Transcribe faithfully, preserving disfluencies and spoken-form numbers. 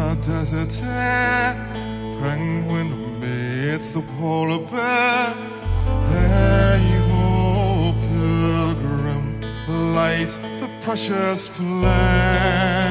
desert air, penguin amidst the polar bear. Hey, oh, pilgrim, light the precious flame.